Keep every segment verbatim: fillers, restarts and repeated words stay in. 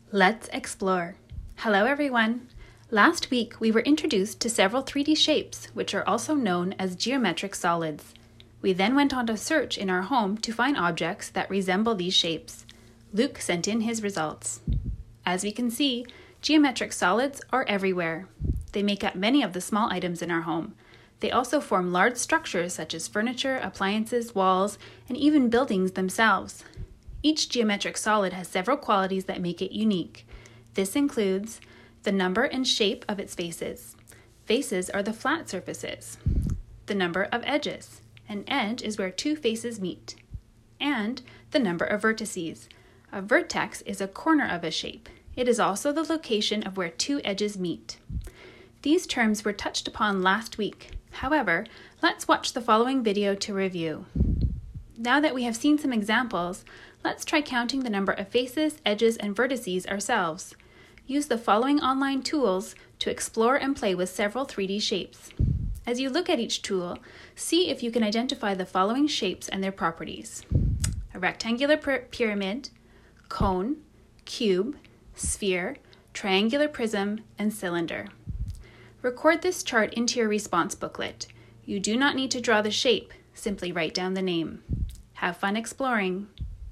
Let's explore. Hello everyone. Last week we were introduced to several three D shapes, which are also known as geometric solids. We then went on to search in our home to find objects that resemble these shapes. Luke sent in his results. As we can see, geometric solids are everywhere. They make up many of the small items in our home. They also form large structures such as furniture, appliances, walls, and even buildings themselves. Each geometric solid has several qualities that make it unique. This includes the number and shape of its faces. Faces are the flat surfaces. The number of edges. An edge is where two faces meet. And the number of vertices. A vertex is a corner of a shape. It is also the location of where two edges meet. These terms were touched upon last week. However, let's watch the following video to review. Now that we have seen some examples, let's try counting the number of faces, edges, and vertices ourselves. Use the following online tools to explore and play with several three D shapes. As you look at each tool, see if you can identify the following shapes and their properties: a rectangular pyramid, cone, cube, sphere, triangular prism, and cylinder. Record this chart into your response booklet. You do not need to draw the shape, simply write down the name. Have fun exploring.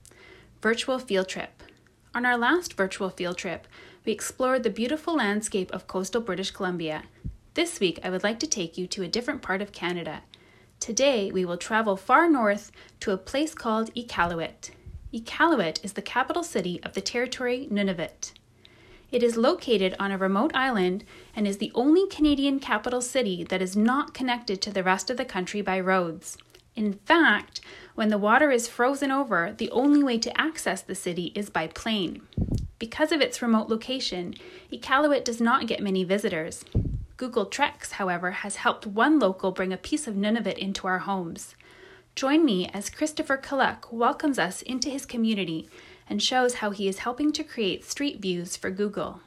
Virtual field trip. On our last virtual field trip, we explored the beautiful landscape of coastal British Columbia. This week, I would like to take you to a different part of Canada. Today, we will travel far north to a place called Iqaluit. Iqaluit is the capital city of the territory Nunavut. It is located on a remote island and is the only Canadian capital city that is not connected to the rest of the country by roads. In fact, when the water is frozen over, the only way to access the city is by plane. Because of its remote location, Iqaluit does not get many visitors. Google Treks, however, has helped one local bring a piece of Nunavut into our homes. Join me as Christopher Kaluk welcomes us into his community and shows how he is helping to create street views for Google.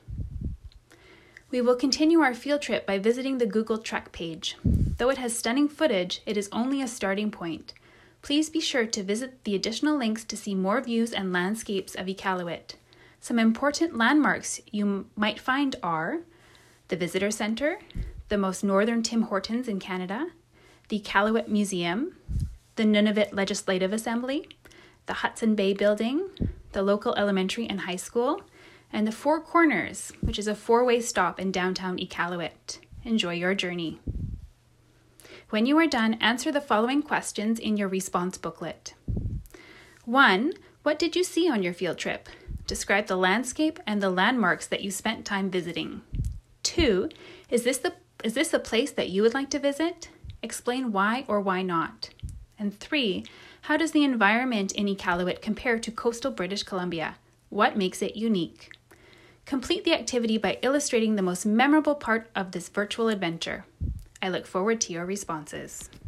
We will continue our field trip by visiting the Google Trek page. Though it has stunning footage, it is only a starting point. Please be sure to visit the additional links to see more views and landscapes of Iqaluit. Some important landmarks you might find are the Visitor Center, the most northern Tim Hortons in Canada, the Iqaluit Museum, the Nunavut Legislative Assembly, the Hudson Bay Building, the local elementary and high school, and the Four Corners, which is a four-way stop in downtown Iqaluit. Enjoy your journey. When you are done, answer the following questions in your response booklet. one. What did you see on your field trip? Describe the landscape and the landmarks that you spent time visiting. two. Is this the is this a place that you would like to visit? Explain why or why not. And three. How does the environment in Iqaluit compare to coastal British Columbia? What makes it unique? Complete the activity by illustrating the most memorable part of this virtual adventure. I look forward to your responses.